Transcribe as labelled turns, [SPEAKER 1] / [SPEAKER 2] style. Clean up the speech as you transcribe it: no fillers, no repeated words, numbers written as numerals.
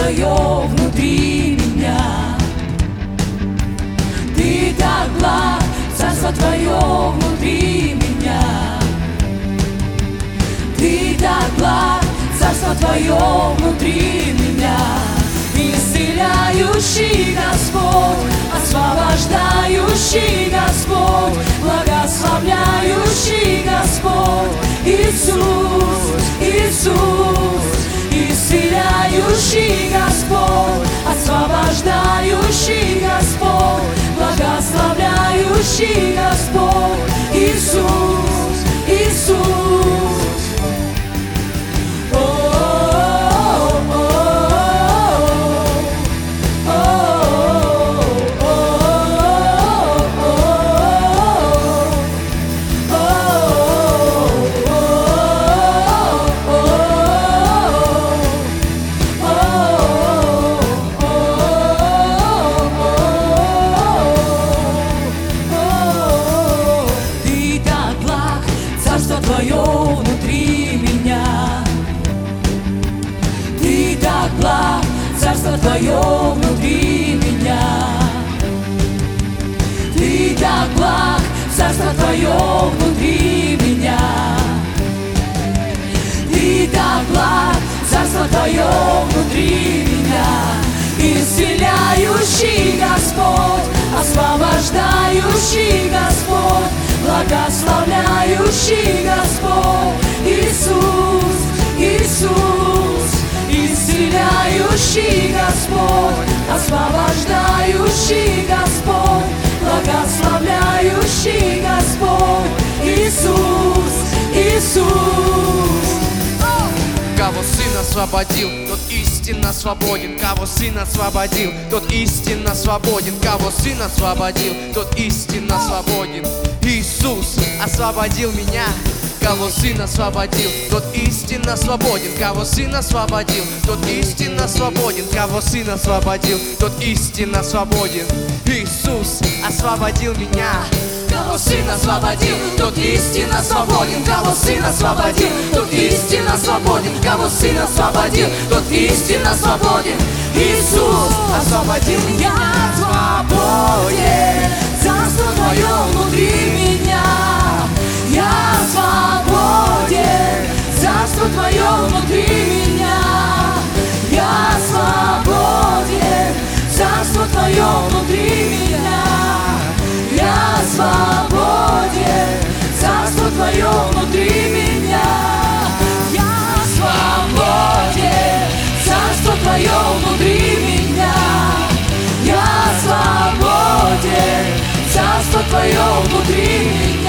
[SPEAKER 1] Твое внутри меня. Ты так благ, Царство Твое внутри меня. Ты так благ, Царство Твое внутри меня. Исцеляющий Господь, освобождающий Господь, благословляющий Господь, Иисус, Иисус. Исцеляющий Господь, освобождающий Господь, благословляющий Господь, Иисус, Иисус. Твое внутри меня. Ты так благ, Царство Твое внутри меня. Ты так благ, Царство Твое внутри меня. Ты так благ, Царство Твое внутри меня. Исцеляющий Господь, освобождающий Господь, благословляющий Господь, Иисус, Иисус. Исцеляющий Господь, освобождающий Господь, благословляющий Господь, Иисус, Иисус.
[SPEAKER 2] Кого Сын освободил, тот истинно свободен. Кого Сын освободил, тот истинно свободен. Кого Сын освободил, тот истинно свободен. Иисус освободил меня. Кого Сын освободил, тот истинно свободен. Кого Сын освободил, тот истинно свободен. Кого Сын освободил, тот истинно свободен. Иисус освободил меня.
[SPEAKER 1] Кого Сын освободил, тот истинно свободен. Кого Сын освободил, тот истинно свободен. Кого Сын освободил, тот истинно свободен. Иисус освободил меня. Свободен, Царство Твое внутри меня. Я свободен, Царство Твое внутри меня. Я свободен, Царство Твое внутри меня. Я свободен, Царство Твое внутри меня. Я свободен, Царство Твое внутри меня. Я свободен, Царство Твое внутри меня.